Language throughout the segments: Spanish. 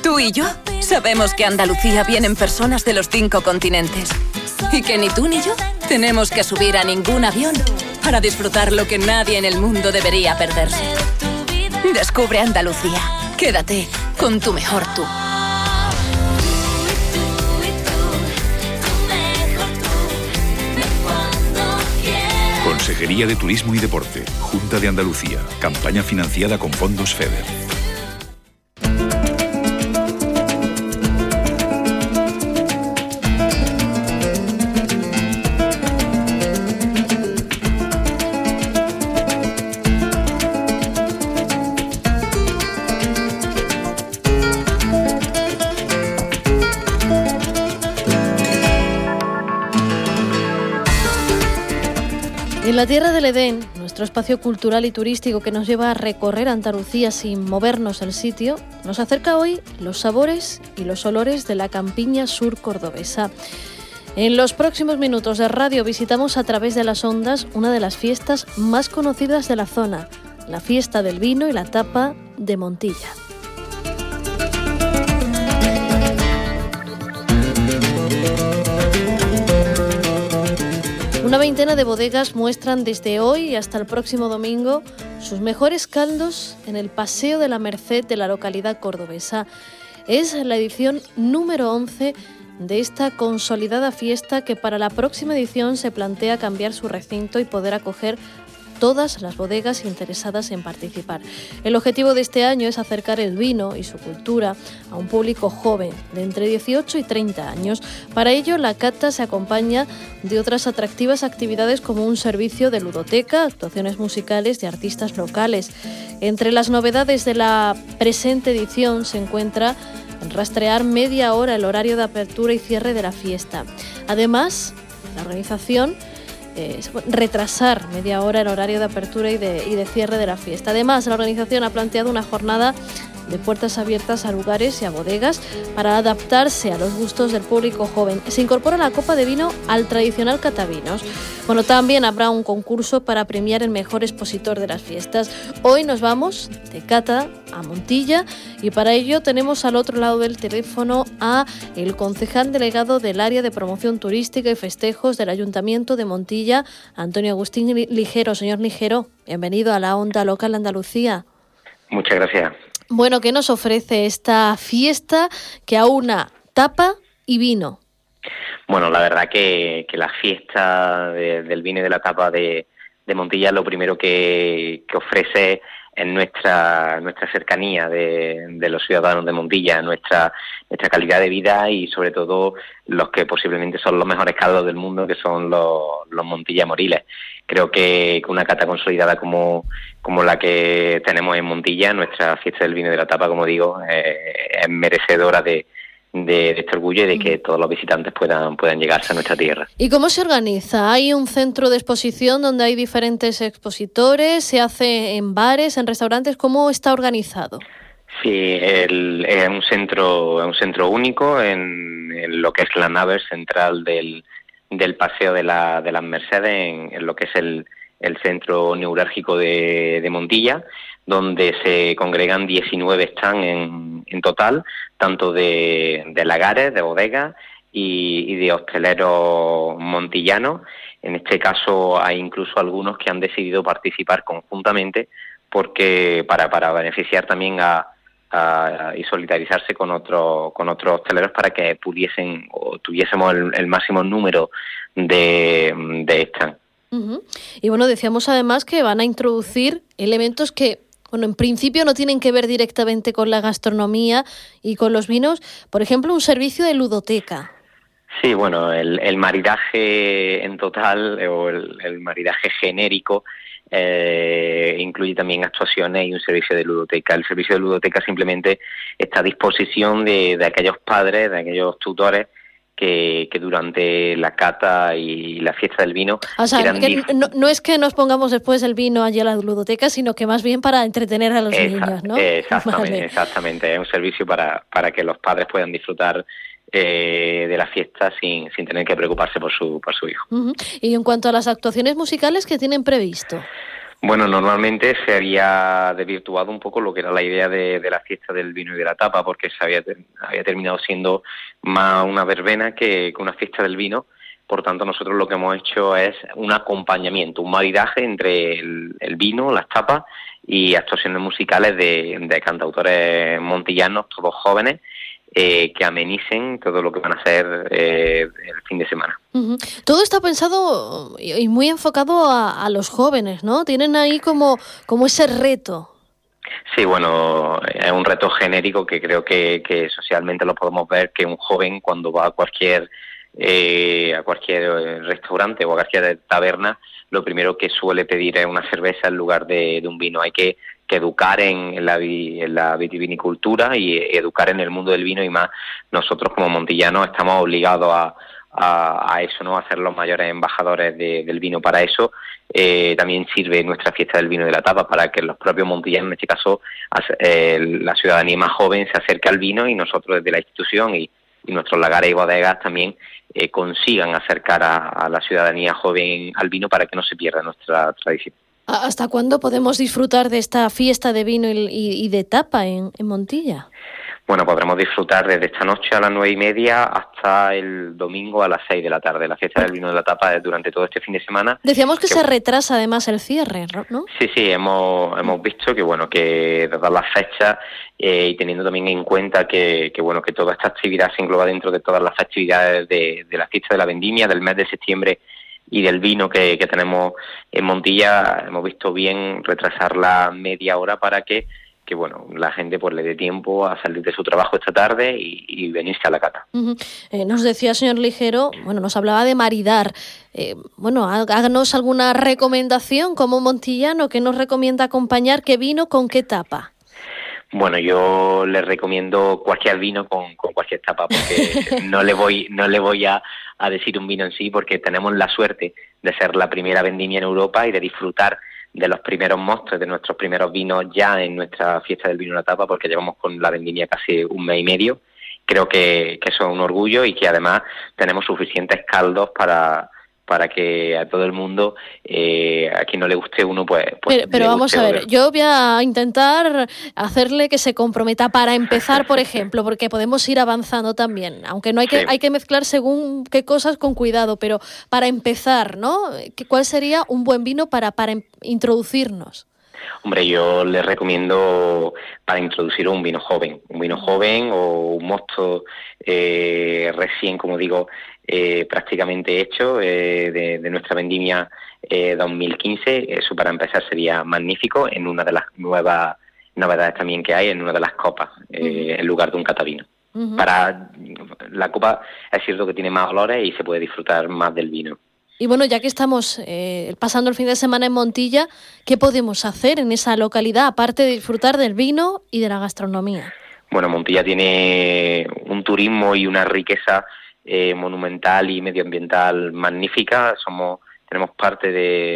Tú y yo sabemos que a Andalucía vienen personas de los 5 continentes y que ni tú ni yo tenemos que subir a ningún avión para disfrutar lo que nadie en el mundo debería perderse. Descubre Andalucía. Quédate con tu mejor tú. Consejería de Turismo y Deporte, Junta de Andalucía, campaña financiada con fondos FEDER. En la Tierra del Edén, nuestro espacio cultural y turístico que nos lleva a recorrer Andalucía sin movernos del sitio, nos acerca hoy los sabores y los olores de la campiña sur cordobesa. En los próximos minutos de radio visitamos a través de las ondas una de las fiestas más conocidas de la zona, la fiesta del vino y la tapa de Montilla. Una veintena de bodegas muestran desde hoy hasta el próximo domingo sus mejores caldos en el Paseo de la Merced de la localidad cordobesa. Es la edición número 11 de esta consolidada fiesta que para la próxima edición se plantea cambiar su recinto y poder acoger todas las bodegas interesadas en participar. El objetivo de este año es acercar el vino y su cultura a un público joven de entre 18 y 30 años. Para ello, la cata se acompaña de otras atractivas actividades como un servicio de ludoteca, actuaciones musicales de artistas locales. Entre las novedades de la presente edición se encuentra el rastrear media hora el horario de apertura y cierre de la fiesta. Además, la organización retrasar media hora el horario de apertura y de cierre de la fiesta. Además, la organización ha planteado una jornada de puertas abiertas a lugares y a bodegas para adaptarse a los gustos del público joven. Se incorpora la copa de vino al tradicional catavinos. Bueno, también habrá un concurso para premiar el mejor expositor de las fiestas. Hoy nos vamos de cata a Montilla y para ello tenemos al otro lado del teléfono a el concejal delegado del área de promoción turística y festejos del Ayuntamiento de Montilla, Antonio Agustín Ligero. Señor Ligero, bienvenido a la Onda Local Andalucía. Muchas gracias. Bueno, ¿qué nos ofrece esta fiesta que aúna tapa y vino? Bueno, la verdad que la fiesta del vino y de la tapa de Montilla lo primero que ofrece es nuestra cercanía de los ciudadanos de Montilla, nuestra calidad de vida y sobre todo los que posiblemente son los mejores caldos del mundo, que son los Montilla Moriles. Creo que una cata consolidada como la que tenemos en Montilla, nuestra fiesta del vino y de la tapa, como digo, es merecedora de este orgullo y de que todos los visitantes puedan llegarse a nuestra tierra. ¿Y cómo se organiza? ¿Hay un centro de exposición donde hay diferentes expositores? ¿Se hace en bares, en restaurantes? ¿Cómo está organizado? Sí, es un centro único en lo que es la nave central del Paseo de las Mercedes, en lo que es el centro neurálgico de Montilla, donde se congregan 19 stands en total, tanto de lagares, de bodegas y de hosteleros montillanos. En este caso hay incluso algunos que han decidido participar conjuntamente porque para beneficiar también y solidarizarse con otros hosteleros para que pudiesen o tuviésemos el máximo número de stands. Uh-huh. Y bueno, decíamos además que van a introducir elementos que, bueno, en principio no tienen que ver directamente con la gastronomía y con los vinos. Por ejemplo, un servicio de ludoteca. Sí, bueno, el maridaje en total o el maridaje genérico incluye también actuaciones y un servicio de ludoteca. El servicio de ludoteca simplemente está a disposición de aquellos padres, de aquellos tutores que durante la cata y la fiesta del vino... O sea, no es que nos pongamos después el vino allí a la ludoteca, sino que más bien para entretener a los niños, ¿no? Exactamente. Es un servicio para que los padres puedan disfrutar de la fiesta sin tener que preocuparse por su hijo. Uh-huh. Y en cuanto a las actuaciones musicales, ¿qué tienen previsto? Bueno, normalmente se había desvirtuado un poco lo que era la idea de la fiesta del vino y de la tapa, porque se había terminado siendo más una verbena que una fiesta del vino. Por tanto, nosotros lo que hemos hecho es un acompañamiento, un maridaje entre el vino, las tapas y actuaciones musicales de cantautores montillanos, todos jóvenes, que amenicen todo lo que van a ser el fin de semana. Uh-huh. Todo está pensado y muy enfocado a los jóvenes, ¿no? Tienen ahí como ese reto. Sí, bueno, es un reto genérico que creo que socialmente lo podemos ver, que un joven cuando va a cualquier restaurante o a cualquier taberna, lo primero que suele pedir es una cerveza en lugar de un vino. Hay que educar en la vitivinicultura y educar en el mundo del vino, y más nosotros como montillanos estamos obligados a eso, ¿no? A ser los mayores embajadores del vino. Para eso también sirve nuestra fiesta del vino y de la tapa, para que los propios montillanos, en este caso la ciudadanía más joven, se acerque al vino, y nosotros desde la institución y nuestros lagares y bodegas también consigan acercar a la ciudadanía joven al vino, para que no se pierda nuestra tradición. ¿Hasta cuándo podemos disfrutar de esta fiesta de vino y de tapa en Montilla? Bueno, podremos disfrutar desde esta noche a las 9:30 hasta el domingo a las 6 de la tarde. La fiesta del vino y de la tapa es durante todo este fin de semana. Decíamos que se retrasa además el cierre, ¿no? Sí, hemos visto que dadas las fechas y teniendo también en cuenta que toda esta actividad se engloba dentro de todas las festividades de la fiesta de la vendimia, del mes de septiembre y del vino que tenemos en Montilla, hemos visto bien retrasarla media hora para que la gente pues le dé tiempo a salir de su trabajo esta tarde y venirse a la cata. Uh-huh. Nos decía, señor Ligero, nos hablaba de maridar. Háganos alguna recomendación como montillano, ¿qué nos recomienda acompañar? ¿Qué vino con qué tapa? Bueno, yo les recomiendo cualquier vino con cualquier tapa, porque no le voy a decir un vino en sí, porque tenemos la suerte de ser la primera vendimia en Europa y de disfrutar de los primeros mostres, de nuestros primeros vinos ya en nuestra fiesta del vino y la tapa, porque llevamos con la vendimia casi un mes y medio. Creo que eso es un orgullo, y que además tenemos suficientes caldos para que a todo el mundo, a quien no le guste uno, pues pero vamos a ver, yo voy a intentar hacerle que se comprometa para empezar, por ejemplo, porque podemos ir avanzando también, aunque no hay que mezclar según qué cosas con cuidado, pero para empezar, ¿no? ¿Cuál sería un buen vino para introducirnos? Hombre, yo les recomiendo para introducir un vino joven o un mosto recién, como digo, prácticamente hecho de nuestra vendimia 2015. Eso para empezar sería magnífico, en una de las nuevas novedades también que hay, en una de las copas, en lugar de un catavino. Uh-huh. Para la copa es cierto que tiene más olores y se puede disfrutar más del vino. Y bueno, ya que estamos pasando el fin de semana en Montilla, ¿qué podemos hacer en esa localidad, aparte de disfrutar del vino y de la gastronomía? Bueno, Montilla tiene un turismo y una riqueza monumental y medioambiental magnífica. Tenemos parte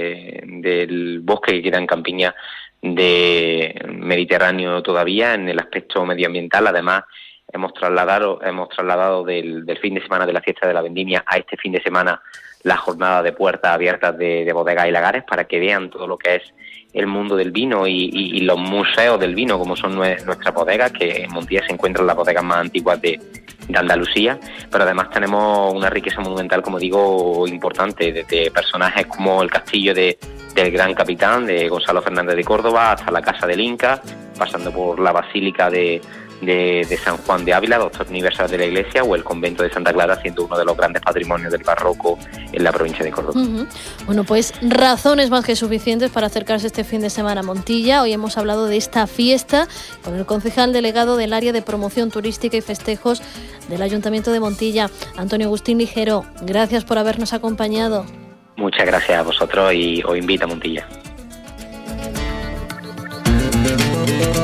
del bosque que queda en Campiña de Mediterráneo todavía en el aspecto medioambiental. Además, hemos trasladado del fin de semana de la fiesta de la vendimia a este fin de semana la jornada de puertas abiertas de bodegas y lagares, para que vean todo lo que es el mundo del vino y los museos del vino, como son nuestras bodegas, que en Montilla se encuentran las bodegas más antiguas de Andalucía. Pero además tenemos una riqueza monumental, como digo, importante, desde personajes como el castillo del Gran Capitán, de Gonzalo Fernández de Córdoba, hasta la Casa del Inca, pasando por la Basílica de San Juan de Ávila, doctor universal de la Iglesia, o el convento de Santa Clara, siendo uno de los grandes patrimonios del barroco en la provincia de Córdoba. Uh-huh. Bueno, pues razones más que suficientes para acercarse este fin de semana a Montilla. Hoy hemos hablado de esta fiesta con el concejal delegado del área de promoción turística y festejos del Ayuntamiento de Montilla, Antonio Agustín Ligero. Gracias por habernos acompañado. Muchas gracias a vosotros y os invito a Montilla.